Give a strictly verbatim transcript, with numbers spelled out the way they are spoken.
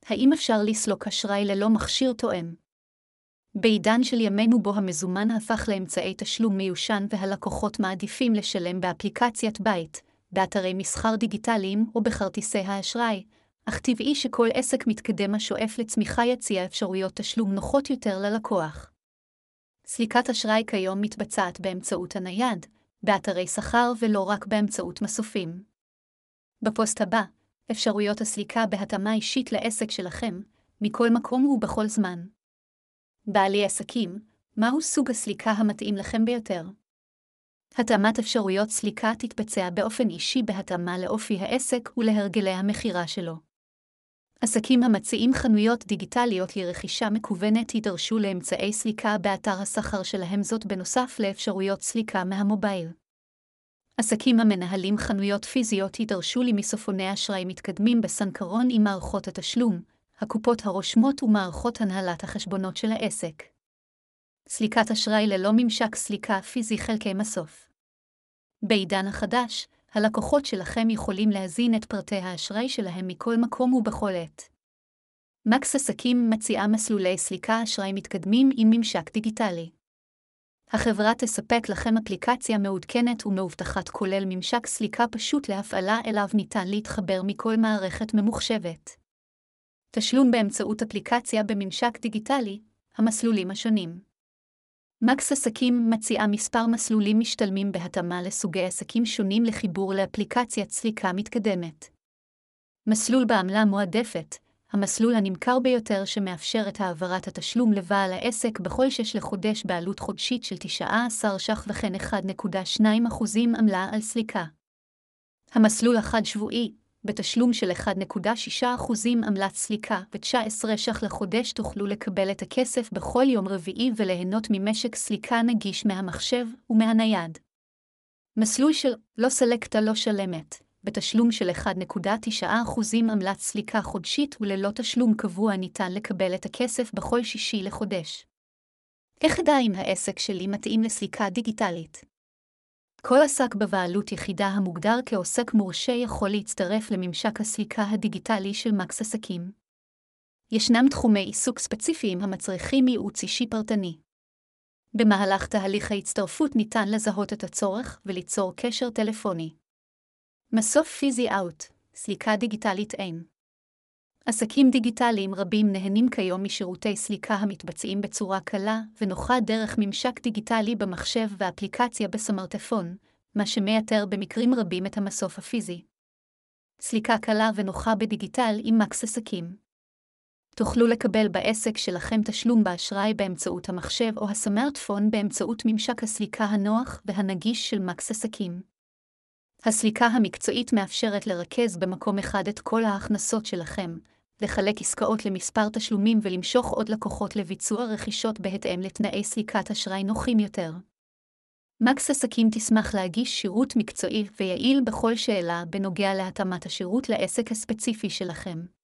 האם אפשר לסלוק אשראי ללא מכשיר תואם? בעידן של ימינו בו המזומן הפך לאמצעי תשלום מיושן והלקוחות מעדיפים לשלם באפליקציית בית, באתרי מסחר דיגיטליים או בכרטיסי האשראי, אך טבעי שכל עסק מתקדם השואף לצמיחה יציע אפשרויות תשלום נוחות יותר ללקוח. סליקת אשראי כיום מתבצעת באמצעות הנייד, באתרי שכר ולא רק באמצעות מסופים. בפוסט הבא, אפשרויות הסליקה בהתאמה אישית לעסק שלכם, מכל מקום ובכל זמן. בעלי עסקים, מהו סוג הסליקה המתאים לכם ביותר? התאמת אפשרויות סליקה תתבצע באופן אישי בהתאמה לאופי העסק ולהרגלי המכירה שלו. עסקים המציעים חנויות דיגיטליות לרכישה מקוונת יידרשו לאמצעי סליקה באתר השכר שלהם, זאת בנוסף לאפשרויות סליקה מהמובייל. עסקים המנהלים חנויות פיזיות יידרשו למסופוני אשראי מתקדמים בסנכרון עם מערכות התשלום, הקופות הרושמות ומערכות הנהלת החשבונות של העסק. סליקת אשראי ללא ממשק סליקה פיזי חלקי מסוף. בעידן החדש, הלקוחות שלכם יכולים להזין את פרטי האשראי שלהם מכל מקום ובכל עת. מקס עסקים מציעה מסלולי סליקה אשראי מתקדמים עם ממשק דיגיטלי. החברה תספק לכם אפליקציה מעודכנת ומאובטחת כולל ממשק סליקה פשוט להפעלה אליו ניתן להתחבר מכל מערכת ממוחשבת. תשלום באמצעות אפליקציה בממשק דיגיטלי, המסלולים השונים. מקס עסקים מציעה מספר מסלולים משתלמים בהתאמה לסוגי עסקים שונים לחיבור לאפליקציית סליקה מתקדמת. מסלול בעמלה מועדפת, המסלול הנמכר ביותר שמאפשר את העברת התשלום לבעל העסק בכל שש לחודש בעלות חודשית של תשעה עשר ש"ח וכן אחד נקודה שתיים אחוז עמלה על סליקה. המסלול החד שבועי, בתשלום של אחד נקודה שישה אחוז עמלת סליקה ו-תשעה עשר ש"ח לחודש תוכלו לקבל את הכסף בכל יום רביעי וליהנות ממשק סליקה נגיש מהמחשב ומהנייד. מסלול של לא סלקטה לא שלמת, בתשלום של אחד נקודה תשע אחוז עמלת סליקה חודשית וללא תשלום קבוע ניתן לקבל את הכסף בכל שישי לחודש. איך אדע אם העסק שלי מתאים לסליקה דיגיטלית? כל עסק בבעלות יחידה המוגדר כעוסק מורשה יכול להצטרף לממשק הסליקה הדיגיטלי של מקס עסקים. ישנם תחומי עיסוק ספציפיים המצריכים ייעוץ אישי פרטני. במהלך תהליך ההצטרפות ניתן לזהות את הצורך וליצור קשר טלפוני. מסוף פיזי אאוט, סליקה דיגיטלית אין. עסקים דיגיטליים רבים נהנים כיום משירותי סליקה המתבצעים בצורה קלה ונוחה דרך ממשק דיגיטלי במחשב ואפליקציה בסמארטפון, מה שמייתר במקרים רבים את המסוף הפיזי. סליקה קלה ונוחה בדיגיטל עם מקס עסקים. תוכלו לקבל בעסק שלכם תשלום באשראי באמצעות המחשב או הסמארטפון באמצעות ממשק הסליקה הנוח והנגיש של מקס עסקים. הסליקה המקצועית מאפשרת לרכז במקום אחד את כל ההכנסות שלכם, לחלק עסקאות למספר תשלומים ולמשוך עוד לקוחות לביצוע רכישות בהתאם לתנאי סליקת אשראי נוחים יותר. מקס עסקים תשמח להגיש שירות מקצועי ויעיל בכל שאלה בנוגע להתאמת השירות לעסק הספציפי שלכם.